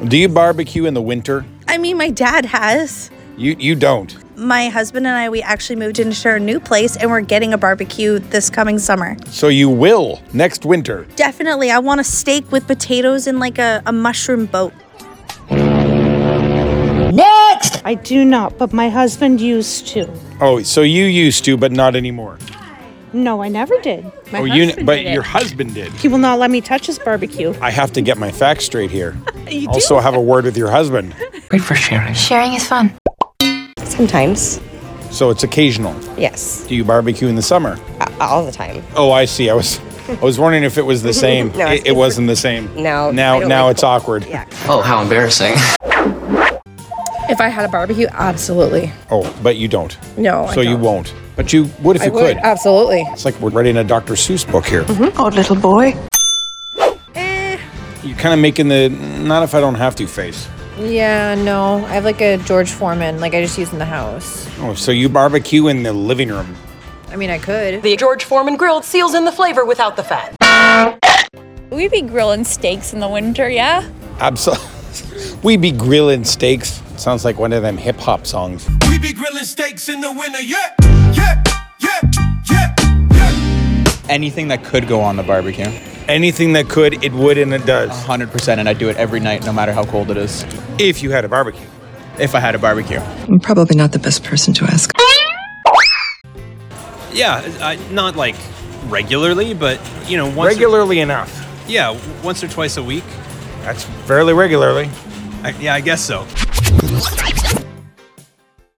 Do you barbecue in the winter? I mean, my dad has. You don't. My husband and I, we actually moved into our new place and we're getting a barbecue this coming summer. So you will next winter. Definitely. I want a steak with potatoes and like a mushroom boat. Next! I do not, but my husband used to. Oh, so you used to, but not anymore. No, I never did. My husband but did it. your husband did. He will not let me touch his barbecue. I have to get my facts straight here. You do? Also have a word with your husband. Great for sharing. Sharing is fun. Sometimes, So it's occasional. yes. Do you barbecue in the summer? All the time. Oh, I see. I was wondering if it was the same. No, it wasn't the same. No, I Now don't like it's awkward. Yeah. Oh, how embarrassing. If I had a barbecue, absolutely. Oh, but you don't. No, I So you don't. won't. But you would if I you would, could. absolutely. It's like we're writing a Dr. Seuss book here. Oh, little boy. You're kind of making the not if I don't have to face. Yeah, no. I have like a George Foreman, like I just use in the house. Oh, so you barbecue in the living room. I mean, I could. The George Foreman grilled seals in the flavor without the fat. We be grilling steaks in the winter, yeah? Absolutely. We be grilling steaks. Sounds like one of them hip hop songs. We be grilling steaks in the winter, yeah, yeah, yeah, yeah, yeah. Anything that could go on the barbecue. Anything that could, it would, and it does. 100%, and I do it every night, no matter how cold it is. If you had a barbecue. If I had a barbecue. I'm probably not the best person to ask. Yeah, not like regularly, but once Regularly enough. once or twice a week. That's fairly regularly. I guess so.